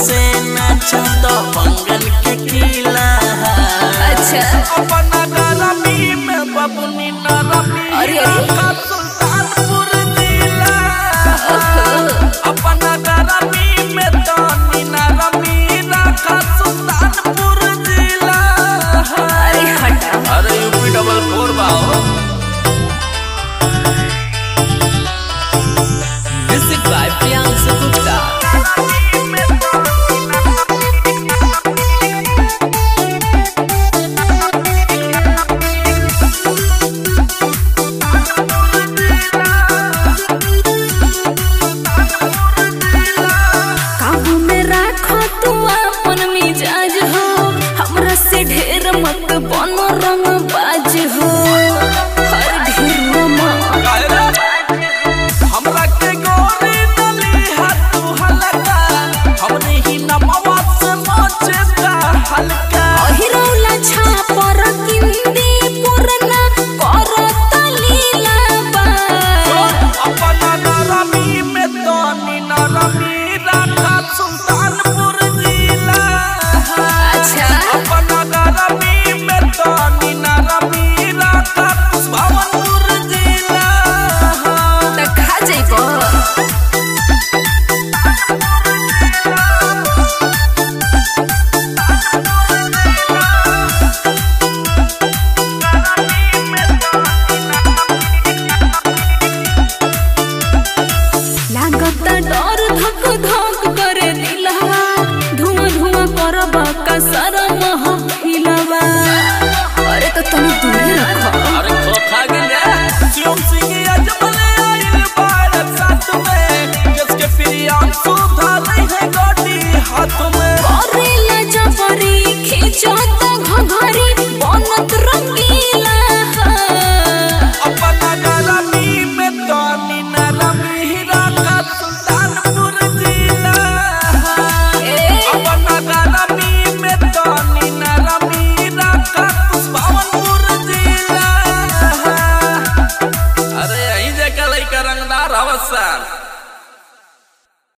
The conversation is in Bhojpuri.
से नाचा तो बंगन के किला। अच्छा अपना गरमी में बबुनी नरमी रखा सुल्तानपुर जिला। अपना गरमी में तनी नरमी रखा सुल्तानपुर जिला। अरे हटा। अरे यूपी 44 बाओ। Music by Priyanshu Gupta. काबू में राखो तू अपन मिजाज हो, हमरा से ढेर मत बनो रंग बाज हो। हर ढेर हमरा के गोरी नली हाथ हलका, हमने ही नमवा से मोचे का हल्का। अहिरौला छापर किंदी पुरना करत लीला बा। अपना नरमी में तनी नरमी रखा सुल्तानपुर जिला। अच्छा अपना नरमी में तनी नरमी रखा भवनपुर जिला। त खा जइबो। लागत डर धक धक करे दिलवा, धुआं धुआं करब का सारा महफिलवा। अरे तो तनी दूरी रखो। अरे खोखा गिले शिवम सिंह अजमल आइल बार साथ में, जिसके प्रियांशु धाले है गोटी हाथ में। करेला जबरी खींचत घघरी बनत रंगीला। अपना गरमी में तनी नरमी रखा सुल्तानपुर जिला। अपना गरमी में तनी नरमी रखा भवनपुर जिला। अरे यही जगह लइका रंगदार अवसर।